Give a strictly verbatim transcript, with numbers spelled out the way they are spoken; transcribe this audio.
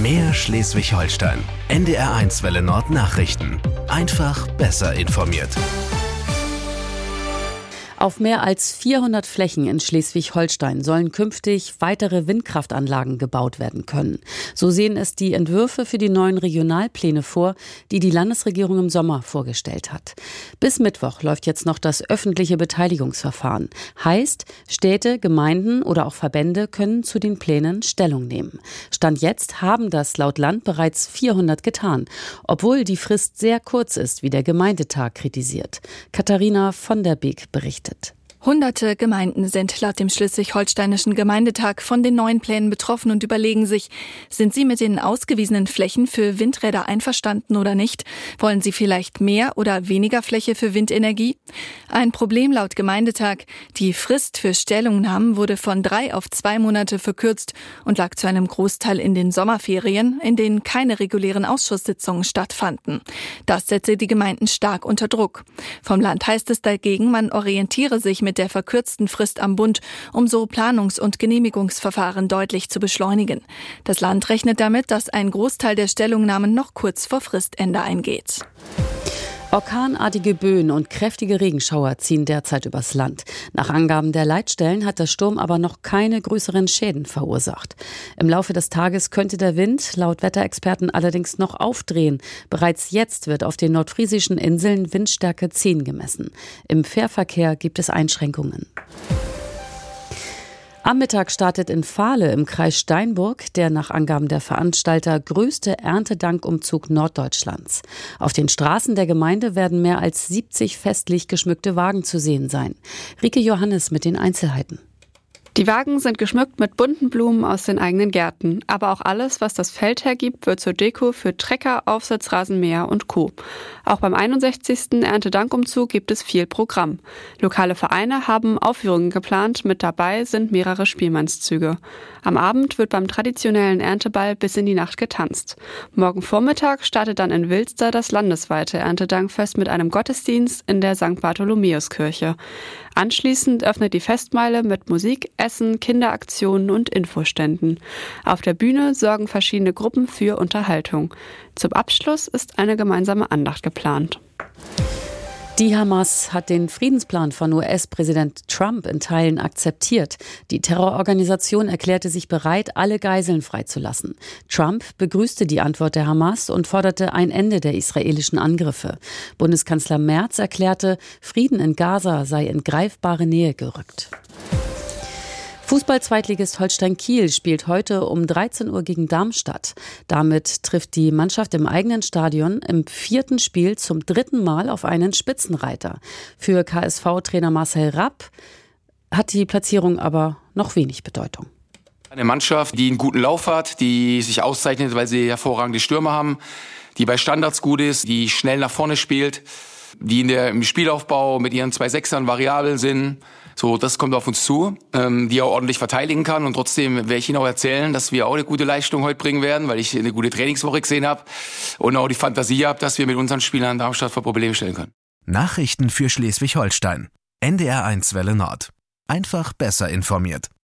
Mehr Schleswig-Holstein. N D R eins Welle Nord Nachrichten. Einfach besser informiert. Auf mehr als vierhundert Flächen in Schleswig-Holstein sollen künftig weitere Windkraftanlagen gebaut werden können. So sehen es die Entwürfe für die neuen Regionalpläne vor, die die Landesregierung im Sommer vorgestellt hat. Bis Mittwoch läuft jetzt noch das öffentliche Beteiligungsverfahren. Heißt, Städte, Gemeinden oder auch Verbände können zu den Plänen Stellung nehmen. Stand jetzt haben das laut Land bereits vierhundert getan, obwohl die Frist sehr kurz ist, wie der Gemeindetag kritisiert. Katharina von der Beek berichtet. Hunderte Gemeinden sind laut dem Schleswig-Holsteinischen Gemeindetag von den neuen Plänen betroffen und überlegen sich, sind sie mit den ausgewiesenen Flächen für Windräder einverstanden oder nicht? Wollen sie vielleicht mehr oder weniger Fläche für Windenergie? Ein Problem laut Gemeindetag. Die Frist für Stellungnahmen wurde von drei auf zwei Monate verkürzt und lag zu einem Großteil in den Sommerferien, in denen keine regulären Ausschusssitzungen stattfanden. Das setze die Gemeinden stark unter Druck. Vom Land heißt es dagegen, man orientiere sich mit mit der verkürzten Frist am Bund, um so Planungs- und Genehmigungsverfahren deutlich zu beschleunigen. Das Land rechnet damit, dass ein Großteil der Stellungnahmen noch kurz vor Fristende eingeht. Orkanartige Böen und kräftige Regenschauer ziehen derzeit übers Land. Nach Angaben der Leitstellen hat der Sturm aber noch keine größeren Schäden verursacht. Im Laufe des Tages könnte der Wind laut Wetterexperten allerdings noch aufdrehen. Bereits jetzt wird auf den nordfriesischen Inseln Windstärke zehn gemessen. Im Fährverkehr gibt es Einschränkungen. Am Mittag startet in Fahle im Kreis Steinburg der nach Angaben der Veranstalter größte Erntedankumzug Norddeutschlands. Auf den Straßen der Gemeinde werden mehr als siebzig festlich geschmückte Wagen zu sehen sein. Rike Johannes mit den Einzelheiten. Die Wagen sind geschmückt mit bunten Blumen aus den eigenen Gärten. Aber auch alles, was das Feld hergibt, wird zur Deko für Trecker, Aufsitzrasenmäher und Co. Auch beim einundsechzigsten Erntedankumzug gibt es viel Programm. Lokale Vereine haben Aufführungen geplant, mit dabei sind mehrere Spielmannszüge. Am Abend wird beim traditionellen Ernteball bis in die Nacht getanzt. Morgen Vormittag startet dann in Wilster das landesweite Erntedankfest mit einem Gottesdienst in der Sankt Bartholomäuskirche. Anschließend öffnet die Festmeile mit Musik, Essen, Kinderaktionen und Infoständen. Auf der Bühne sorgen verschiedene Gruppen für Unterhaltung. Zum Abschluss ist eine gemeinsame Andacht geplant. Die Hamas hat den Friedensplan von U S-Präsident Trump in Teilen akzeptiert. Die Terrororganisation erklärte sich bereit, alle Geiseln freizulassen. Trump begrüßte die Antwort der Hamas und forderte ein Ende der israelischen Angriffe. Bundeskanzler Merz erklärte, Frieden in Gaza sei in greifbare Nähe gerückt. Fußball-Zweitligist Holstein Kiel spielt heute um dreizehn Uhr gegen Darmstadt. Damit trifft die Mannschaft im eigenen Stadion im vierten Spiel zum dritten Mal auf einen Spitzenreiter. Für K S V-Trainer Marcel Rapp hat die Platzierung aber noch wenig Bedeutung. Eine Mannschaft, die einen guten Lauf hat, die sich auszeichnet, weil sie hervorragende Stürmer haben, die bei Standards gut ist, die schnell nach vorne spielt, die in der, im Spielaufbau mit ihren zwei Sechsern variabel sind. So, das kommt auf uns zu, ähm, die auch ordentlich verteidigen kann. Und trotzdem werde ich Ihnen auch erzählen, dass wir auch eine gute Leistung heute bringen werden, weil ich eine gute Trainingswoche gesehen habe und auch die Fantasie habe, dass wir mit unseren Spielern Darmstadt vor Probleme stellen können. Nachrichten für Schleswig-Holstein. N D R eins Welle Nord. Einfach besser informiert.